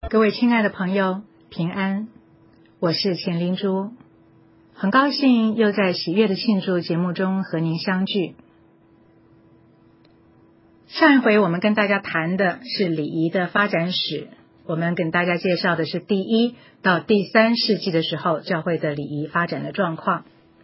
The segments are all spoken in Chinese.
各位亲爱的朋友，平安，我是钱灵珠，很高兴又在喜悦的庆祝节目中和您相聚。上一回我们跟大家谈的是礼仪的发展史，我们跟大家介绍的是第1到第3世纪的时候教会的礼仪发展的状况。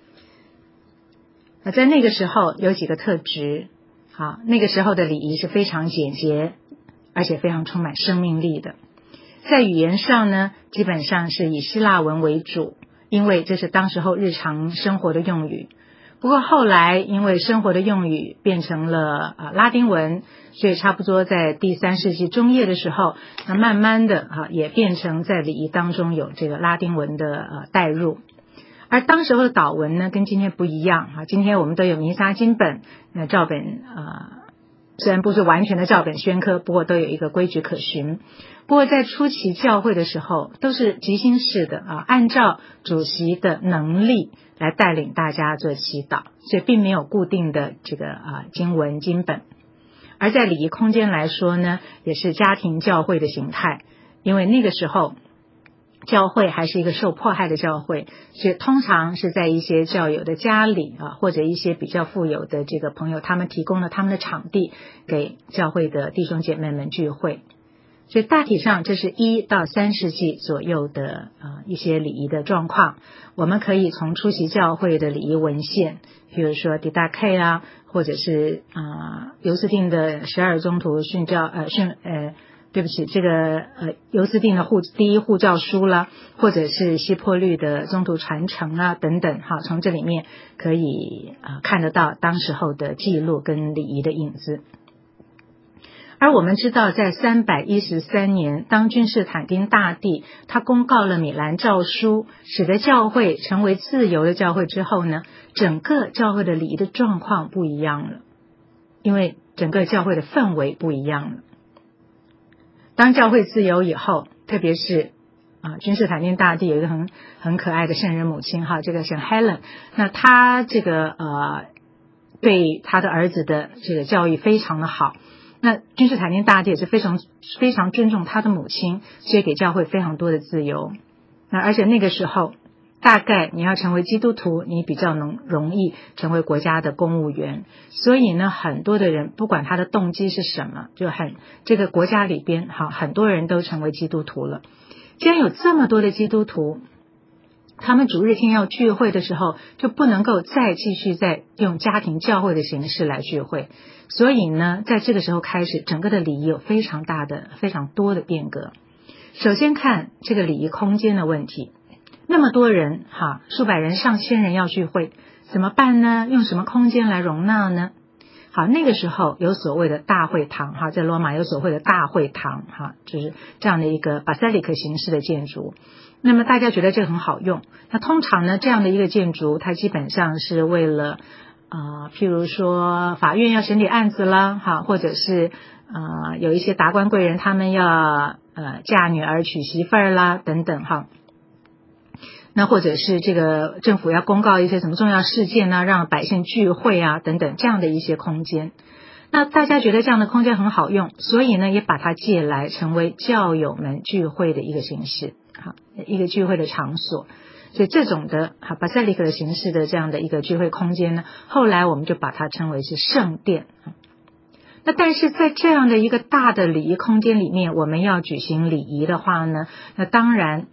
在那个时候有几个特质，那个时候的礼仪是非常简洁，而且非常充满生命力的。在语言上呢，基本上是以希腊文为主，因为这是当时候日常生活的用语。不过后来因为生活的用语变成了拉丁文，所以差不多在第3世纪中叶的时候，那慢慢的也变成在礼仪当中有这个拉丁文的带入。而当时候的祷文呢，跟今天不一样今天我们都有弥撒经本，那照本虽然不是完全的照本宣科，不过都有一个规矩可循。不过在初期教会的时候，都是即兴式的按照主席的能力来带领大家做祈祷，所以并没有固定的这个经文经本。而在礼仪空间来说呢，也是家庭教会的形态，因为那个时候教会还是一个受迫害的教会，所以通常是在一些教友的家里或者一些比较富有的这个朋友，他们提供了他们的场地给教会的弟兄姐妹们聚会。所以大体上这是1到3世纪左右的一些礼仪的状况。我们可以从出席教会的礼仪文献，比如说狄大 K 或者是尤斯定的12宗徒训教这个尤斯定的第一护教书啦，或者是希波律的宗徒传承等等从这里面可以看得到当时候的记录跟礼仪的影子。而我们知道在313年，当君士坦丁大帝他公告了米兰诏书，使得教会成为自由的教会之后呢，整个教会的礼仪的状况不一样了，因为整个教会的氛围不一样了。当教会自由以后，特别是君士坦丁大帝有一个很可爱的圣人母亲这个圣 Helen， 那他这个对他的儿子的这个教育非常的好。那君士坦丁大帝也是非常非常尊重他的母亲，所以给教会非常多的自由。那而且那个时候大概你要成为基督徒，你比较容易成为国家的公务员，所以呢很多的人不管他的动机是什么，就这个国家里边很多人都成为基督徒了。既然有这么多的基督徒，他们主日天要聚会的时候，就不能够再继续用家庭教会的形式来聚会，所以呢在这个时候开始，整个的礼仪有非常多的变革。首先看这个礼仪空间的问题，那么多人数百人上千人要聚会，怎么办呢？用什么空间来容纳呢？那个时候有所谓的大会堂在罗马有所谓的大会堂就是这样的一个 basilica 形式的建筑。那么大家觉得这个很好用，那通常呢这样的一个建筑，它基本上是为了譬如说法院要审理案子啦或者是有一些达官贵人他们要嫁女儿娶媳妇儿啦等等那或者是这个政府要公告一些什么重要事件让百姓聚会等等这样的一些空间。那大家觉得这样的空间很好用，所以呢也把它借来成为教友们聚会的一个形式一个聚会的场所。所以这种的basilica 的形式的这样的一个聚会空间呢，后来我们就把它称为是圣殿。那但是在这样的一个大的礼仪空间里面，我们要举行礼仪的话呢，那当然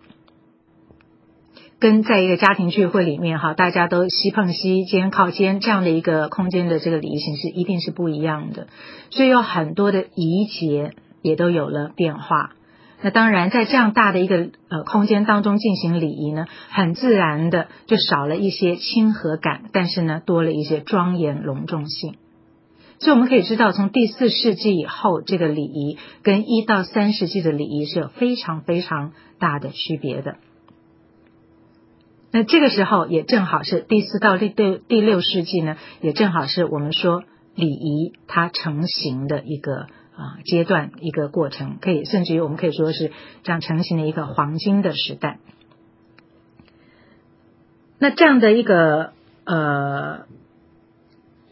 跟在一个家庭聚会里面大家都膝碰膝肩靠肩这样的一个空间的这个礼仪形式一定是不一样的，所以有很多的仪节也都有了变化。那当然在这样大的一个空间当中进行礼仪呢，很自然的就少了一些亲和感，但是呢多了一些庄严隆重性。所以我们可以知道，从第4世纪以后，这个礼仪跟1到3世纪的礼仪是有非常非常大的区别的。那这个时候也正好是第4到第6世纪呢，也正好是我们说礼仪它成型的一个阶段，一个过程，甚至于我们可以说是这样成型的一个黄金的时代。那这样的一个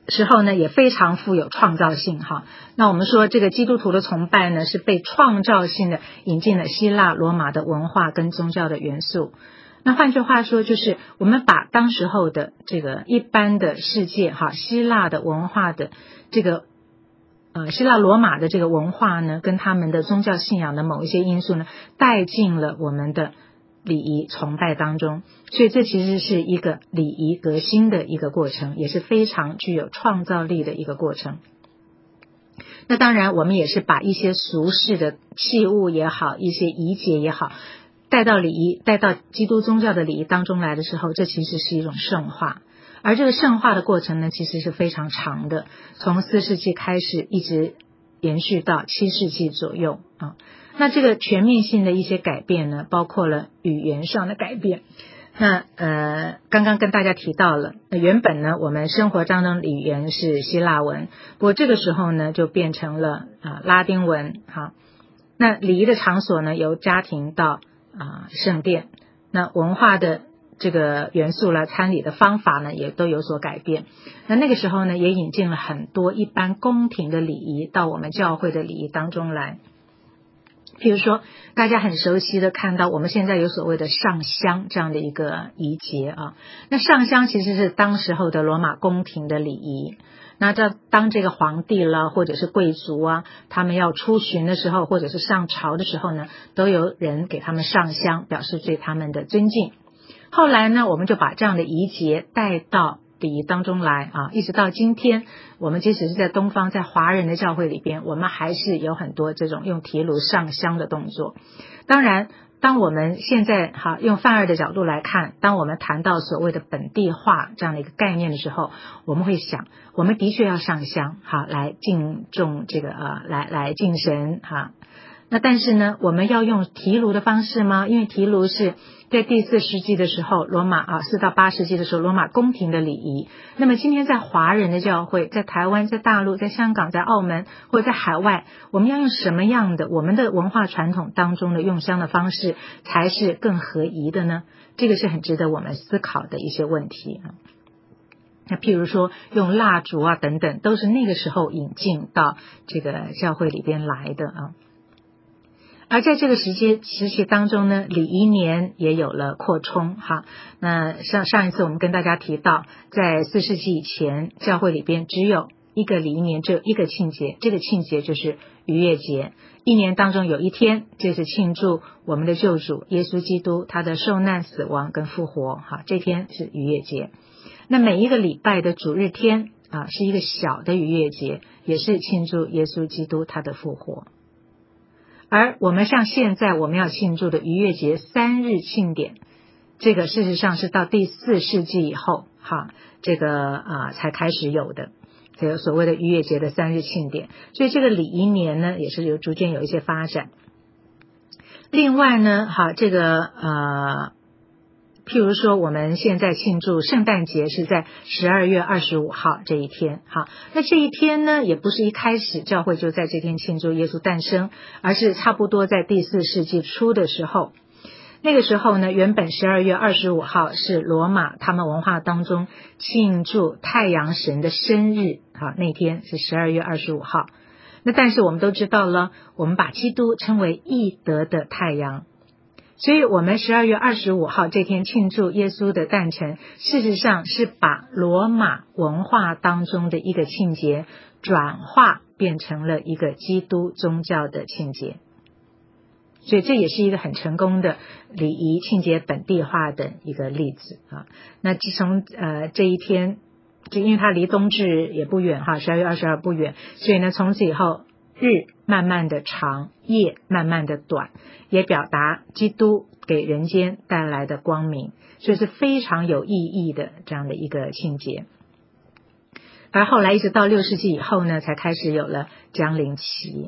时候呢也非常富有创造性哈。那我们说这个基督徒的崇拜呢是被创造性的引进了希腊罗马的文化跟宗教的元素。那换句话说，就是我们把当时候的这个一般的世界哈，希腊的文化的这个希腊罗马的这个文化呢，跟他们的宗教信仰的某一些因素呢，带进了我们的礼仪崇拜当中。所以这其实是一个礼仪革新的一个过程，也是非常具有创造力的一个过程。那当然我们也是把一些俗世的器物也好，一些仪节也好，带到礼仪，带到基督宗教的礼仪当中来的时候，这其实是一种圣化。而这个圣化的过程呢，其实是非常长的，从4世纪开始一直延续到7世纪左右啊。那这个全面性的一些改变呢，包括了语言上的改变。那刚刚跟大家提到了，原本呢我们生活当中的语言是希腊文，不过这个时候呢就变成了拉丁文哈。那礼仪的场所呢由家庭到圣殿，那文化的这个元素啦，参礼的方法呢也都有所改变。那个时候呢也引进了很多一般宫廷的礼仪到我们教会的礼仪当中来。譬如说大家很熟悉的看到我们现在有所谓的上香这样的一个仪节啊。那上香其实是当时候的罗马宫廷的礼仪。那当这个皇帝啦或者是贵族啊，他们要出巡的时候或者是上朝的时候呢，都有人给他们上香，表示对他们的尊敬。后来呢我们就把这样的仪节带到礼仪当中来啊，一直到今天，我们即使是在东方，在华人的教会里边，我们还是有很多这种用提炉上香的动作。当然当我们现在用泛二的角度来看，当我们谈到所谓的本地化这样的一个概念的时候，我们会想我们的确要上香来敬重这个来敬神那但是呢我们要用提炉的方式吗？因为提炉是在第4世纪的时候，罗马4到8世纪的时候罗马宫廷的礼仪。那么今天在华人的教会，在台湾，在大陆，在香港，在澳门或者在海外，我们要用什么样的我们的文化传统当中的用香的方式才是更合宜的呢？这个是很值得我们思考的一些问题那譬如说用蜡烛等等，都是那个时候引进到这个教会里边来的而在这个时期当中呢，礼仪年也有了扩充那上一次我们跟大家提到，在4世纪以前，教会里边只有一个礼仪年，只有一个庆节，这个庆节就是逾越节。一年当中有一天，这是庆祝我们的救主耶稣基督他的受难死亡跟复活这天是逾越节。那每一个礼拜的主日天是一个小的逾越节，也是庆祝耶稣基督他的复活。而我们像现在我们要庆祝的逾越节3日庆典，这个事实上是到第4世纪以后这个才开始有的，这个所谓的逾越节的3日庆典。所以这个礼仪年呢也是逐渐有一些发展。另外呢这个譬如说我们现在庆祝圣诞节是在12月25号这一天那这一天呢也不是一开始教会就在这天庆祝耶稣诞生，而是差不多在第4世纪初的时候。那个时候呢，原本12月25号是罗马他们文化当中庆祝太阳神的生日那天是12月25号。那但是我们都知道了，我们把基督称为义德的太阳，所以我们12月25号这天庆祝耶稣的诞辰，事实上是把罗马文化当中的一个庆节转化变成了一个基督宗教的庆节。所以这也是一个很成功的礼仪庆节本地化的一个例子那自从这一天，就因为它离冬至也不远12月22不远，所以呢从此以后日慢慢的长，夜慢慢的短，也表达基督给人间带来的光明，所以是非常有意义的这样的一个庆节。而后来一直到6世纪以后呢，才开始有了降临期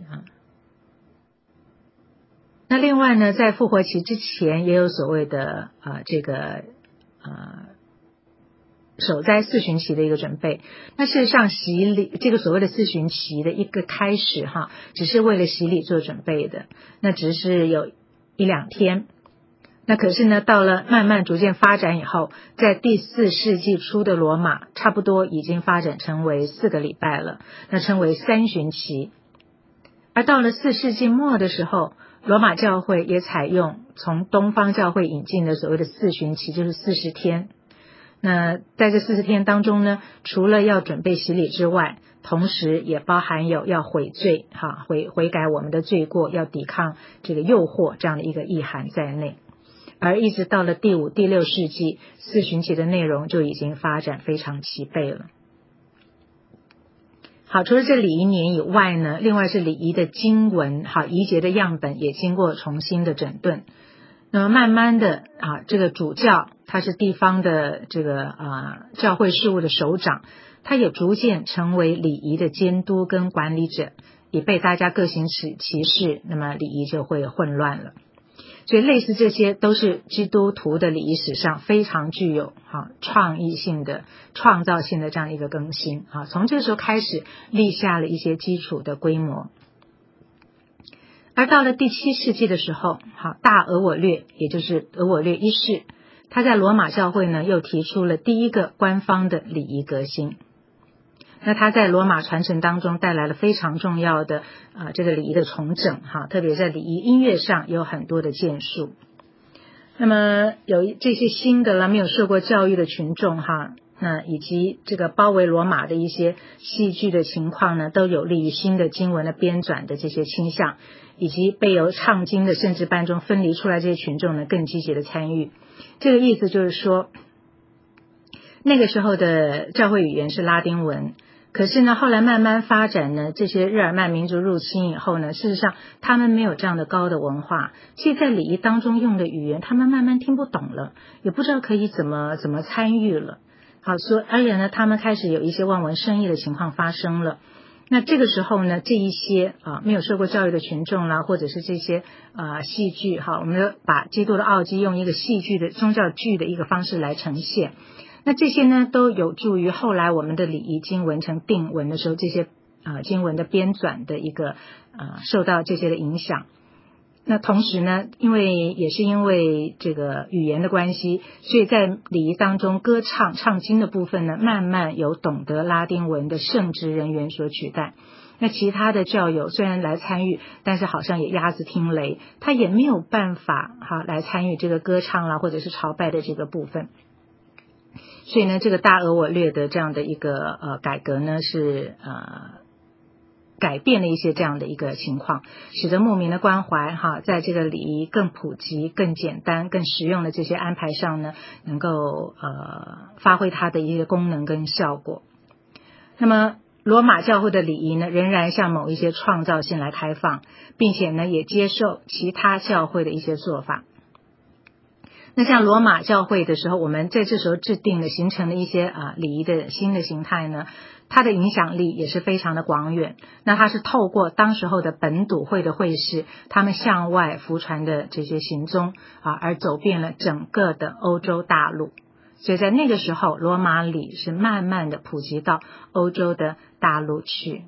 那另外呢，在复活期之前也有所谓的这个守斋四旬期的一个准备。那事实上洗礼这个所谓的四旬期的一个开始只是为了洗礼做准备的，那只是有1-2天。 那可是呢，到了慢慢逐渐发展以后，在第4世纪初的罗马，差不多已经发展成为4个礼拜了，那称为3旬期。而到了4世纪末的时候，罗马教会也采用从东方教会引进的所谓的4旬期，就是40天。那在这40天当中呢，除了要准备洗礼之外，同时也包含有要悔罪，悔改我们的罪过，要抵抗这个诱惑这样的一个意涵在内。而一直到了第5、第6世纪，4旬期的内容就已经发展非常齐备了。好，除了这礼仪年以外呢，另外是礼仪的经文，仪节的样本也经过重新的整顿。那么慢慢的这个主教他是地方的这个教会事务的首长，他也逐渐成为礼仪的监督跟管理者，也被大家各行其事，那么礼仪就会混乱了。所以类似这些都是基督徒的礼仪史上非常具有创意性的创造性的这样一个更新从这个时候开始立下了一些基础的规模。而到了第7世纪的时候，大俄我略，也就是俄我略一世，他在罗马教会呢又提出了第一个官方的礼仪革新。那他在罗马传承当中带来了非常重要的这个礼仪的重整特别在礼仪音乐上有很多的建树。那么有这些新的没有受过教育的群众那以及这个包围罗马的一些戏剧的情况呢，都有利于新的经文的编纂的这些倾向，以及被由唱经的圣职班中分离出来这些群众呢更积极的参与。这个意思就是说，那个时候的教会语言是拉丁文，可是呢后来慢慢发展呢，这些日耳曼民族入侵以后呢，事实上他们没有这样的高的文化，其实在礼仪当中用的语言他们慢慢听不懂了，也不知道可以怎么参与了。所以而且呢他们开始有一些望文生义的情况发生了。那这个时候呢，这一些没有受过教育的群众啦，或者是这些戏剧我们就把基督的奥迹用一个戏剧的宗教剧的一个方式来呈现。那这些呢都有助于后来我们的礼仪经文成定文的时候，这些经文的编纂的一个受到这些的影响。那同时呢，也是因为这个语言的关系，所以在礼仪当中歌唱唱经的部分呢，慢慢由懂得拉丁文的圣职人员所取代。那其他的教友虽然来参与，但是好像也鸭子听雷，他也没有办法来参与这个歌唱啦或者是朝拜的这个部分。所以呢，这个大俄我略的这样的一个改革呢，是改变了一些这样的一个情况，使得牧民的关怀在这个礼仪更普及、更简单、更实用的这些安排上呢，能够发挥它的一些功能跟效果。那么罗马教会的礼仪呢，仍然向某一些创造性来开放，并且呢也接受其他教会的一些做法。那像罗马教会的时候，我们在这时候制定了形成了一些礼仪的新的形态呢，它的影响力也是非常的广远。那它是透过当时候的本笃会的会士，他们向外服传的这些行踪而走遍了整个的欧洲大陆。所以在那个时候，罗马礼是慢慢的普及到欧洲的大陆去。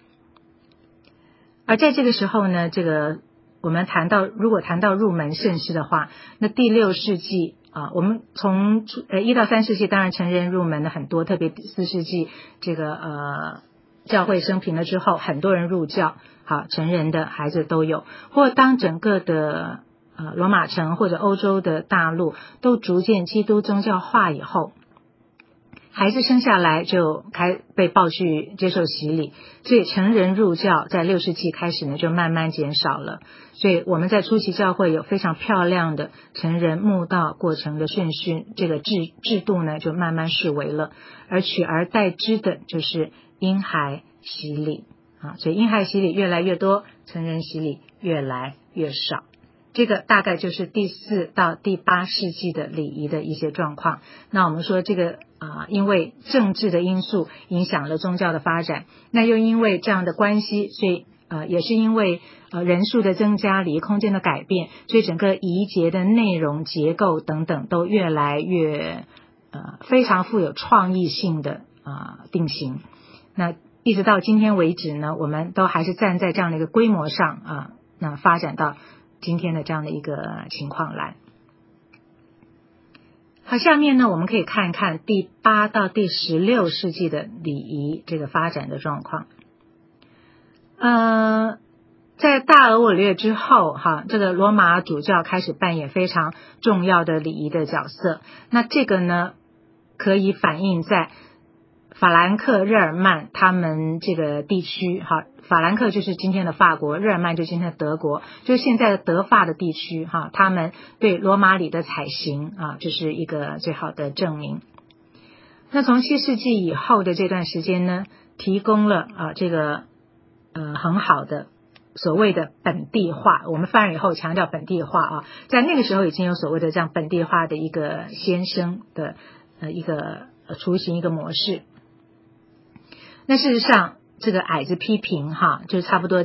而在这个时候呢，我们如果谈到入门圣事的话，那第6世纪我们从1到3世纪当然成人入门的很多，特别4世纪这个教会升平了之后，很多人入教，成人的孩子都有。或当整个的罗马城或者欧洲的大陆都逐渐基督宗教化以后，孩子生下来就被抱去接受洗礼，所以成人入教在6世纪开始呢就慢慢减少了。所以我们在初期教会有非常漂亮的成人慕道过程的顺序，这个制度呢就慢慢式微了，而取而代之的就是婴孩洗礼所以婴孩洗礼越来越多，成人洗礼越来越少。这个大概就是第4到第8世纪的礼仪的一些状况。那我们说这个因为政治的因素影响了宗教的发展，那又因为这样的关系，所以也是因为人数的增加、礼仪空间的改变，所以整个仪节的内容、结构等等都越来越非常富有创意性的定型。那一直到今天为止呢，我们都还是站在这样的一个规模上那发展到今天的这样的一个情况来。 好，下面呢我们可以看看第8到第16世纪的礼仪这个发展的状况。在大俄我略之后这个罗马主教开始扮演非常重要的礼仪的角色。那这个呢可以反映在法兰克、日耳曼他们这个地区法兰克就是今天的法国，日耳曼就是今天的德国，就是现在的德法的地区他们对罗马礼的采行这是一个最好的证明。那从7世纪以后的这段时间呢，提供了这个很好的所谓的本地化，我们翻译以后强调本地化在那个时候已经有所谓的这样本地化的一个先声的一个雏形，一个模式。那事实上这个矮子批评就是差不多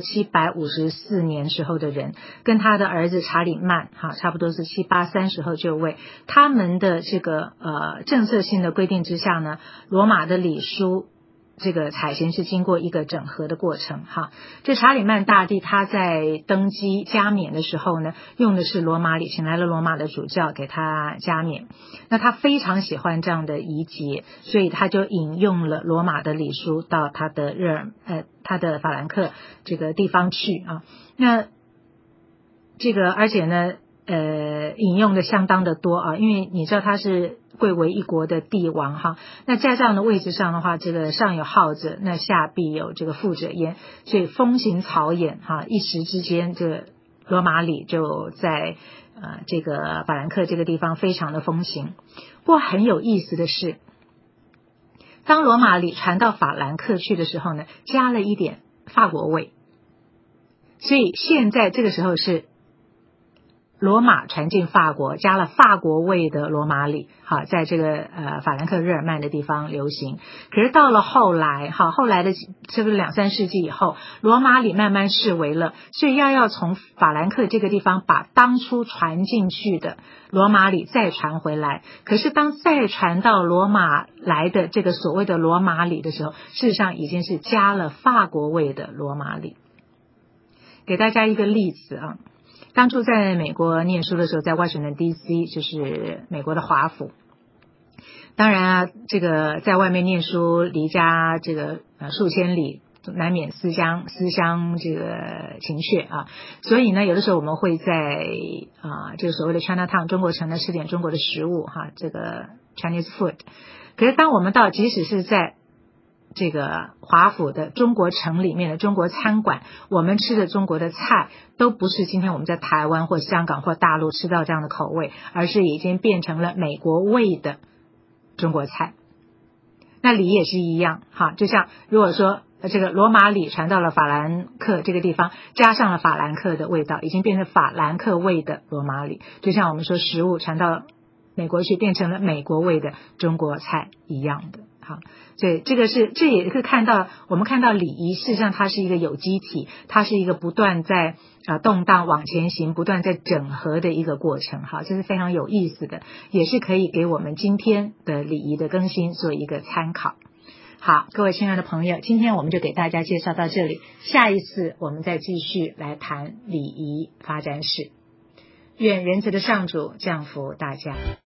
754年时候的人，跟他的儿子查理曼差不多是783时候就位，他们的这个政策性的规定之下呢，罗马的礼书这个采行是经过一个整合的过程这查理曼大帝他在登基加冕的时候呢，用的是罗马礼，请来了罗马的主教给他加冕。那他非常喜欢这样的仪节，所以他就引用了罗马的礼书到他的他的法兰克这个地方去那这个而且呢引用的相当的多因为你知道他是贵为一国的帝王那在这样的位置上的话，这个上有好者，那下必有这个富者焉，所以风行草偃一时之间这个罗马礼就在这个法兰克这个地方非常的风行。不过很有意思的是，当罗马礼传到法兰克去的时候呢，加了一点法国味，所以现在这个时候是罗马传进法国，加了法国味的罗马礼在这个法兰克日耳曼的地方流行。可是到了后来的这个2-3世纪以后，罗马礼慢慢式微了，所以要从法兰克这个地方把当初传进去的罗马礼再传回来。可是当再传到罗马来的这个所谓的罗马礼的时候，事实上已经是加了法国味的罗马礼。给大家一个例子当初在美国念书的时候，在 Washington DC 就是美国的华府，当然这个在外面念书离家这个数千里，难免思乡这个情绪所以呢有的时候我们会在这个所谓的 Chinatown 中国城呢吃点中国的食物这个 Chinese food。 可是当我们到即使是在这个华府的中国城里面的中国餐馆，我们吃的中国的菜都不是今天我们在台湾或香港或大陆吃到这样的口味，而是已经变成了美国味的中国菜。那礼也是一样就像如果说这个罗马礼传到了法兰克这个地方，加上了法兰克的味道，已经变成法兰克味的罗马礼，就像我们说食物传到美国去变成了美国味的中国菜一样的所以这也是我们看到礼仪事实上它是一个有机体，它是一个不断在动荡往前行，不断在整合的一个过程这是非常有意思的，也是可以给我们今天的礼仪的更新做一个参考。好，各位亲爱的朋友，今天我们就给大家介绍到这里，下一次我们再继续来谈礼仪发展史。愿仁慈的上主降福大家。